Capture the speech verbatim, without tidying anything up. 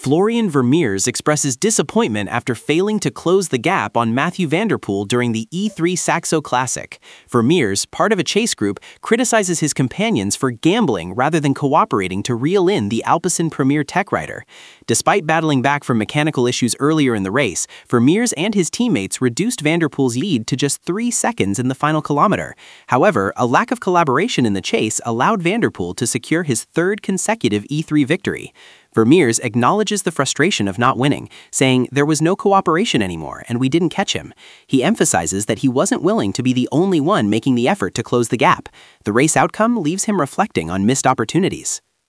Florian Vermeers expresses disappointment after failing to close the gap on Mathieu van der Poel during the E three Saxo Classic. Vermeers, part of a chase group, criticizes his companions for gambling rather than cooperating to reel in the Alpecin Premier Tech rider. Despite battling back from mechanical issues earlier in the race, Vermeers and his teammates reduced van der Poel's lead to just three seconds in the final kilometer. However, a lack of collaboration in the chase allowed van der Poel to secure his third consecutive E three victory. Vermeers acknowledges the frustration of not winning, saying there was no cooperation anymore and we didn't catch him. He emphasizes that he wasn't willing to be the only one making the effort to close the gap. The race outcome leaves him reflecting on missed opportunities.